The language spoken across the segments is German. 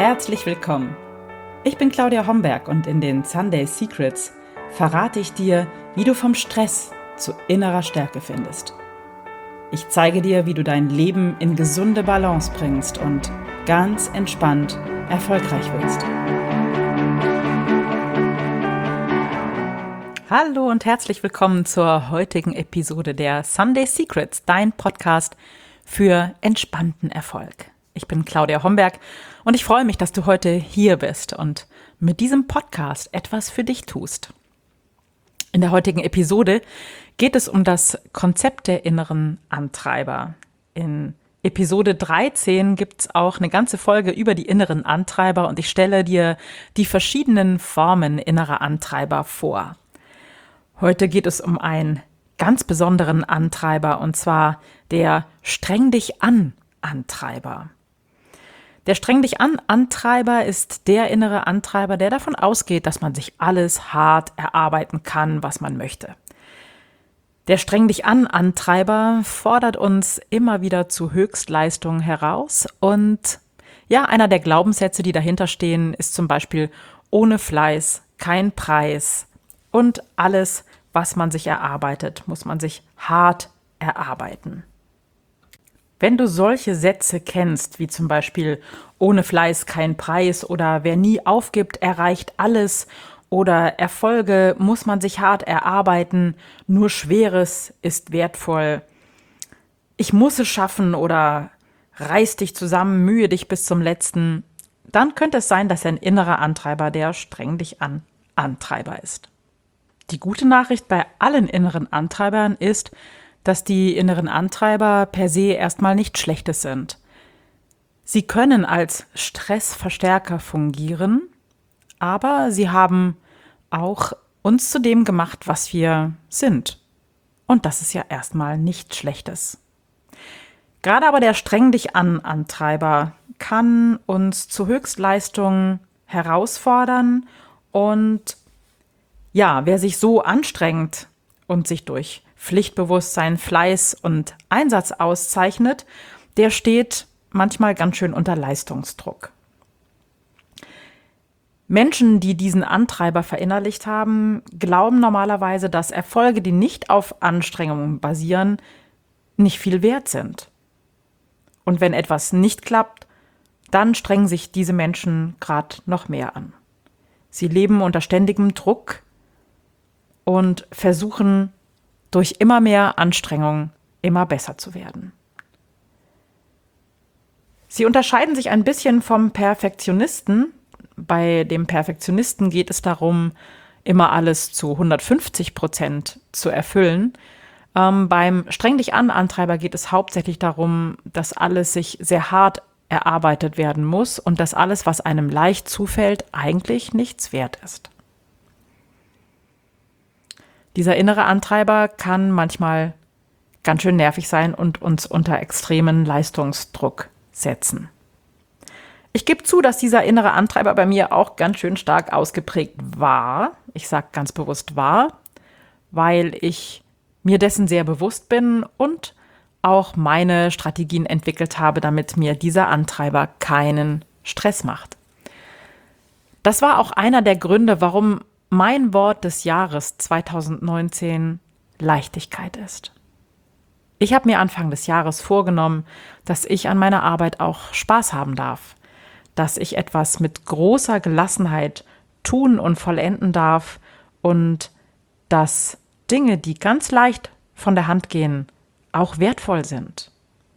Herzlich willkommen. Ich bin Claudia Homberg und in den Sunday Secrets verrate ich dir, wie du vom Stress zu innerer Stärke findest. Ich zeige dir, wie du dein Leben in gesunde Balance bringst und ganz entspannt erfolgreich wirst. Hallo und herzlich willkommen zur heutigen Episode der Sunday Secrets, dein Podcast für entspannten Erfolg. Ich bin Claudia Homberg und ich freue mich, dass du heute hier bist und mit diesem Podcast etwas für dich tust. In der heutigen Episode geht es um das Konzept der inneren Antreiber. In Episode 13 gibt es auch eine ganze Folge über die inneren Antreiber und ich stelle dir die verschiedenen Formen innerer Antreiber vor. Heute geht es um einen ganz besonderen Antreiber und zwar der Streng dich an Antreiber. Der Streng dich an Antreiber ist der innere Antreiber, der davon ausgeht, dass man sich alles hart erarbeiten kann, was man möchte. Der Streng dich an Antreiber fordert uns immer wieder zu Höchstleistungen heraus und ja, einer der Glaubenssätze, die dahinter stehen, ist zum Beispiel ohne Fleiß kein Preis und alles, was man sich erarbeitet, muss man sich hart erarbeiten. Wenn du solche Sätze kennst, wie zum Beispiel ohne Fleiß kein Preis oder wer nie aufgibt, erreicht alles oder Erfolge muss man sich hart erarbeiten, nur Schweres ist wertvoll, ich muss es schaffen oder reiß dich zusammen, mühe dich bis zum Letzten, dann könnte es sein, dass ein innerer Antreiber der Streng dich an Antreiber ist. Die gute Nachricht bei allen inneren Antreibern ist, dass die inneren Antreiber per se erstmal nichts Schlechtes sind. Sie können als Stressverstärker fungieren, aber sie haben auch uns zu dem gemacht, was wir sind. Und das ist ja erstmal nichts Schlechtes. Gerade aber der Streng dich an Antreiber kann uns zu Höchstleistungen herausfordern und ja, wer sich so anstrengt und sich durch Pflichtbewusstsein, Fleiß und Einsatz auszeichnet, der steht manchmal ganz schön unter Leistungsdruck. Menschen, die diesen Antreiber verinnerlicht haben, glauben normalerweise, dass Erfolge, die nicht auf Anstrengungen basieren, nicht viel wert sind. Und wenn etwas nicht klappt, dann strengen sich diese Menschen gerade noch mehr an. Sie leben unter ständigem Druck und versuchen durch immer mehr Anstrengung immer besser zu werden. Sie unterscheiden sich ein bisschen vom Perfektionisten. Bei dem Perfektionisten geht es darum, immer alles zu 150% zu erfüllen. Beim Streng dich an Antreiber geht es hauptsächlich darum, dass alles sich sehr hart erarbeitet werden muss und dass alles, was einem leicht zufällt, eigentlich nichts wert ist. Dieser innere Antreiber kann manchmal ganz schön nervig sein und uns unter extremen Leistungsdruck setzen. Ich gebe zu, dass dieser innere Antreiber bei mir auch ganz schön stark ausgeprägt war. Ich sage ganz bewusst war, weil ich mir dessen sehr bewusst bin und auch meine Strategien entwickelt habe, damit mir dieser Antreiber keinen Stress macht. Das war auch einer der Gründe, warum mein Wort des Jahres 2019 Leichtigkeit ist. Ich habe mir Anfang des Jahres vorgenommen, dass ich an meiner Arbeit auch Spaß haben darf, dass ich etwas mit großer Gelassenheit tun und vollenden darf und dass Dinge, die ganz leicht von der Hand gehen, auch wertvoll sind.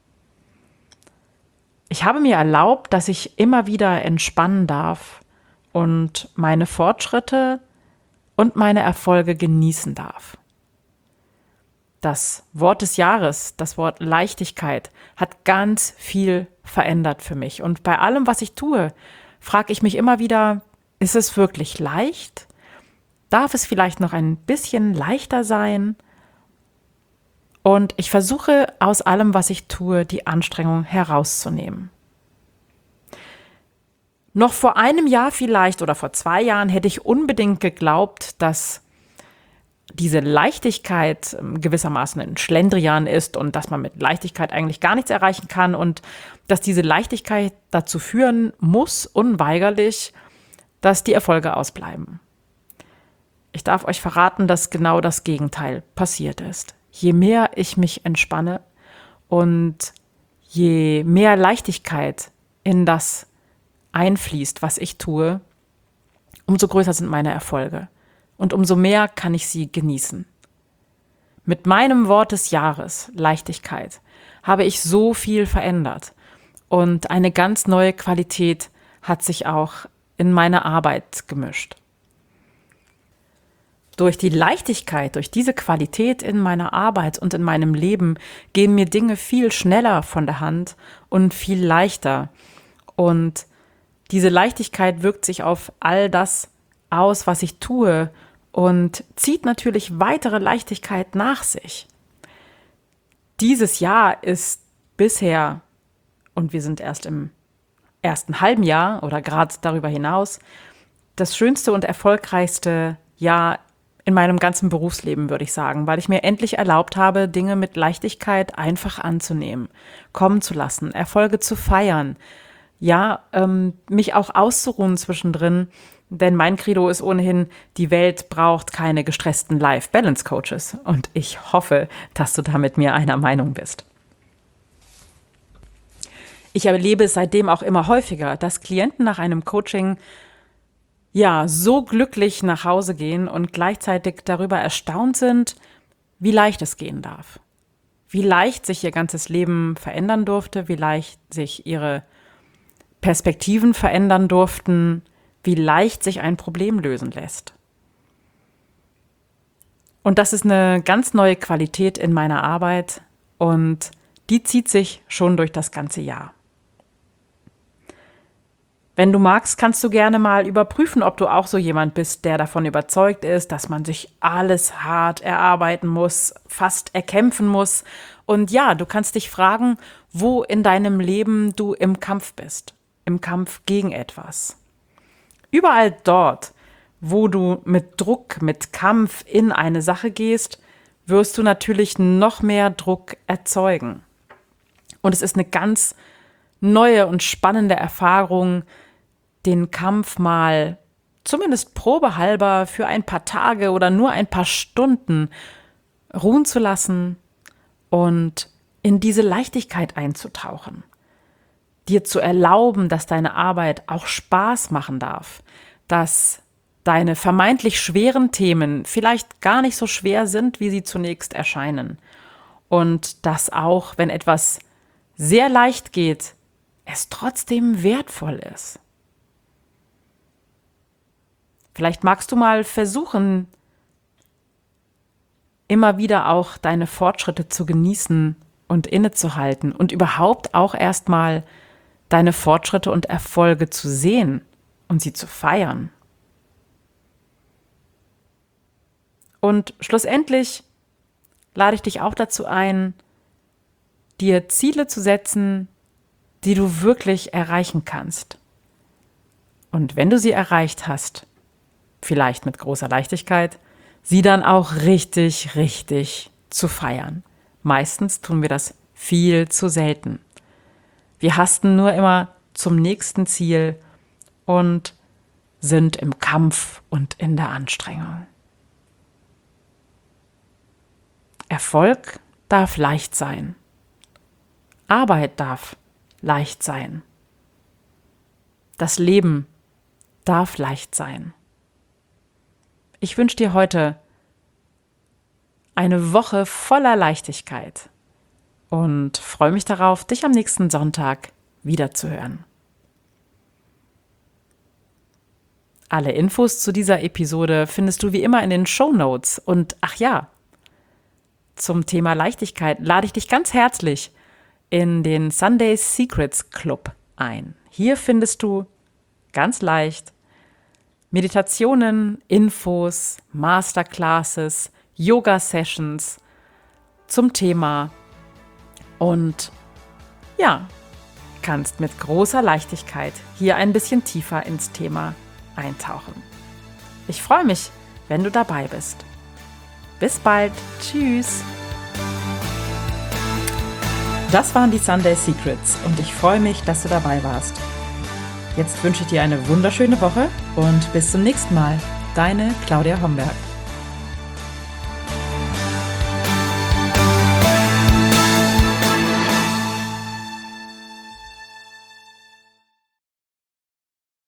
Ich habe mir erlaubt, dass ich immer wieder entspannen darf und meine Fortschritte und meine Erfolge genießen darf. Das Wort des Jahres, das Wort Leichtigkeit, hat ganz viel verändert für mich. Und bei allem, was ich tue, frage ich mich immer wieder, ist es wirklich leicht? Darf es vielleicht noch ein bisschen leichter sein? Und ich versuche aus allem, was ich tue, die Anstrengung herauszunehmen. Noch vor einem Jahr vielleicht oder vor 2 Jahren hätte ich unbedingt geglaubt, dass diese Leichtigkeit gewissermaßen ein Schlendrian ist und dass man mit Leichtigkeit eigentlich gar nichts erreichen kann und dass diese Leichtigkeit dazu führen muss, unweigerlich, dass die Erfolge ausbleiben. Ich darf euch verraten, dass genau das Gegenteil passiert ist. Je mehr ich mich entspanne und je mehr Leichtigkeit in das einfließt, was ich tue, umso größer sind meine Erfolge und umso mehr kann ich sie genießen. Mit meinem Wort des Jahres, Leichtigkeit, habe ich so viel verändert und eine ganz neue Qualität hat sich auch in meine Arbeit gemischt. Durch die Leichtigkeit, durch diese Qualität in meiner Arbeit und in meinem Leben gehen mir Dinge viel schneller von der Hand und viel leichter. Und diese Leichtigkeit wirkt sich auf all das aus, was ich tue und zieht natürlich weitere Leichtigkeit nach sich. Dieses Jahr ist bisher, und wir sind erst im ersten halben Jahr oder gerade darüber hinaus, das schönste und erfolgreichste Jahr in meinem ganzen Berufsleben, würde ich sagen, weil ich mir endlich erlaubt habe, Dinge mit Leichtigkeit einfach anzunehmen, kommen zu lassen, Erfolge zu feiern, ja, mich auch auszuruhen zwischendrin, denn mein Credo ist ohnehin, die Welt braucht keine gestressten Life-Balance-Coaches und ich hoffe, dass du da mit mir einer Meinung bist. Ich erlebe es seitdem auch immer häufiger, dass Klienten nach einem Coaching so glücklich nach Hause gehen und gleichzeitig darüber erstaunt sind, wie leicht es gehen darf. Wie leicht sich ihr ganzes Leben verändern durfte, wie leicht sich ihre Perspektiven verändern durften, wie leicht sich ein Problem lösen lässt. Und das ist eine ganz neue Qualität in meiner Arbeit und die zieht sich schon durch das ganze Jahr. Wenn du magst, kannst du gerne mal überprüfen, ob du auch so jemand bist, der davon überzeugt ist, dass man sich alles hart erarbeiten muss, fast erkämpfen muss. Und ja, du kannst dich fragen, wo in deinem Leben du im Kampf bist, im Kampf gegen etwas. Überall dort, wo du mit Druck, mit Kampf in eine Sache gehst, wirst du natürlich noch mehr Druck erzeugen. Und es ist eine ganz neue und spannende Erfahrung, den Kampf mal zumindest probehalber für ein paar Tage oder nur ein paar Stunden ruhen zu lassen und in diese Leichtigkeit einzutauchen. Dir zu erlauben, dass deine Arbeit auch Spaß machen darf, dass deine vermeintlich schweren Themen vielleicht gar nicht so schwer sind, wie sie zunächst erscheinen. Und dass auch, wenn etwas sehr leicht geht, es trotzdem wertvoll ist. Vielleicht magst du mal versuchen, immer wieder auch deine Fortschritte zu genießen und innezuhalten und überhaupt auch erstmal deine Fortschritte und Erfolge zu sehen und sie zu feiern. Und schlussendlich lade ich dich auch dazu ein, dir Ziele zu setzen, die du wirklich erreichen kannst. Und wenn du sie erreicht hast, vielleicht mit großer Leichtigkeit, sie dann auch richtig, richtig zu feiern. Meistens tun wir das viel zu selten. Wir hasten nur immer zum nächsten Ziel und sind im Kampf und in der Anstrengung. Erfolg darf leicht sein. Arbeit darf leicht sein. Das Leben darf leicht sein. Ich wünsche dir heute eine Woche voller Leichtigkeit und freue mich darauf, dich am nächsten Sonntag wiederzuhören. Alle Infos zu dieser Episode findest du wie immer in den Shownotes. Und ach ja, zum Thema Leichtigkeit lade ich dich ganz herzlich in den Sunday Secrets Club ein. Hier findest du ganz leicht Meditationen, Infos, Masterclasses, Yoga-Sessions zum Thema und ja, kannst mit großer Leichtigkeit hier ein bisschen tiefer ins Thema eintauchen. Ich freue mich, wenn du dabei bist. Bis bald. Tschüss. Das waren die Sunday Secrets und ich freue mich, dass du dabei warst. Jetzt wünsche ich dir eine wunderschöne Woche und bis zum nächsten Mal. Deine Claudia Homberg.